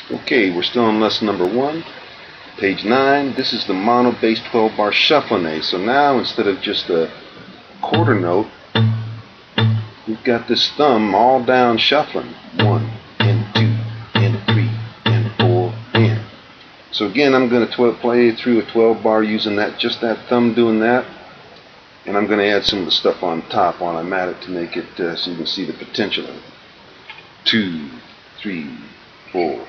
Okay, we're still on lesson number 1, page 9. This is the mono bass 12 bar shuffling A. So now instead of just a quarter note, we've got this thumb all down shuffling. 1 and 2 and 3 and 4 and. So again, I'm going to play through a 12 bar using just that thumb doing that. And I'm going to add some of the stuff on top while I'm at it to make it so you can see the potential of it. 2, 3, 4.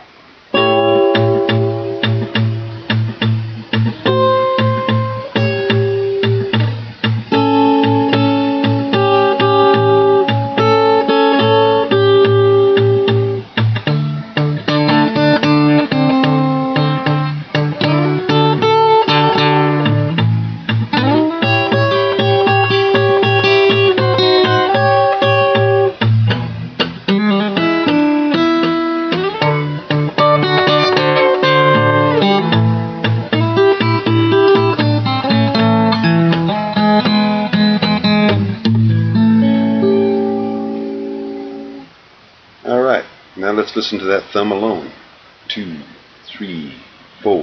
Alright, now let's listen to that thumb alone. 2, 3, 4.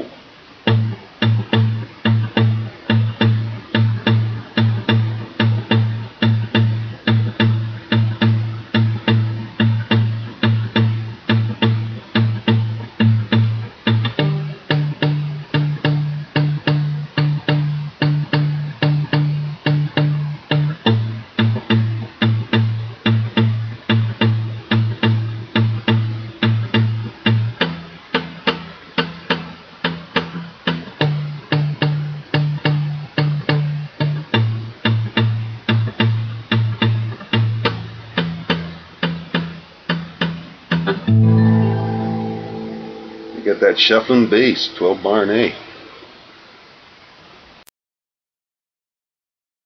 You got that shuffling bass, 12 bar and A.